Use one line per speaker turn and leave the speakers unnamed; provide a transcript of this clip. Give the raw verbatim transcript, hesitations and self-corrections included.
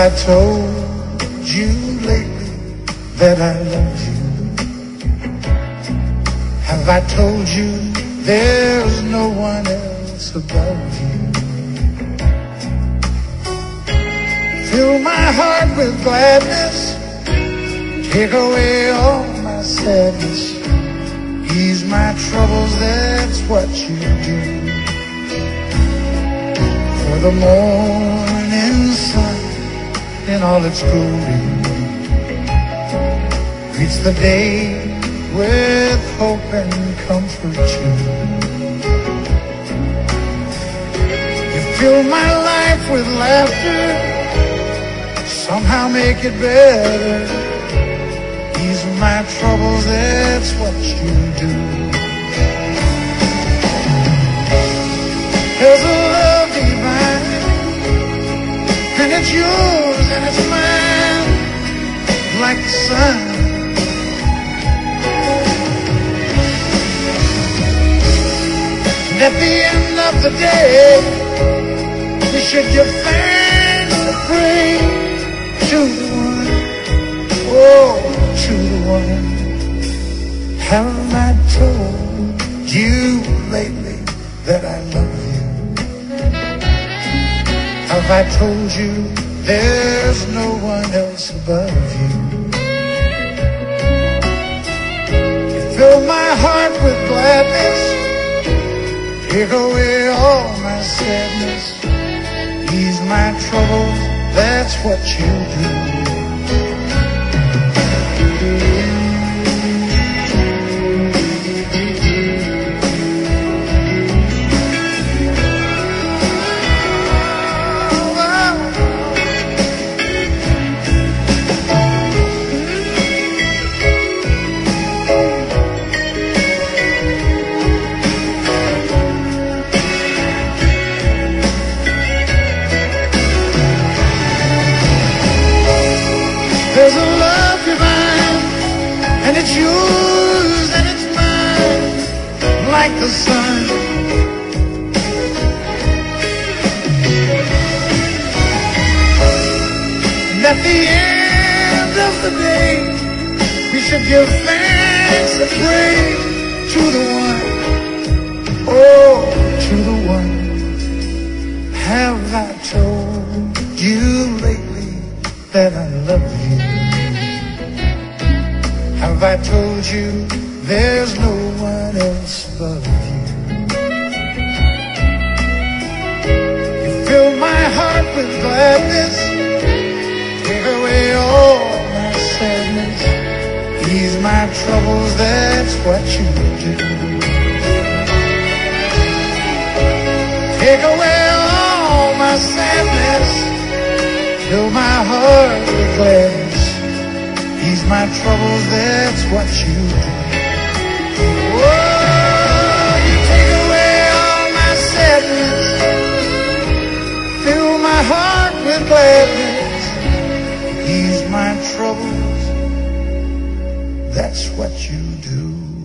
I told you lately that I love you? Have I told you there's no one else above you? Fill my heart with gladness, take away all my sadness, ease my troubles, that's what you do. For the morning sun in all its glory greets the day with hope and comfort too. You fill my life with laughter, somehow make it better, ease my troubles, that's what you do. There's a love divine, and it's yours and it's mine, like the sun. And at the end of the day, we should give thanks and pray to the one, oh, to the one. Haven't I told you lately that I love you? Have I told you there's no one else above you? You fill my heart with gladness, take away all my sadness, ease my troubles, that's what you do. There's a love divine, and it's yours and it's mine, like the sun. And at the end of the day, we should give thanks and pray to the one, oh, to the one. Have I told you lately that I love you? Have I told you there's no one else above you? You fill my heart with gladness, take away all my sadness, ease my troubles, that's what you do. Take away all my sadness, fill my heart with gladness, ease my troubles, that's what you do. Oh, you take away all my sadness, fill my heart with gladness, ease my troubles, that's what you do.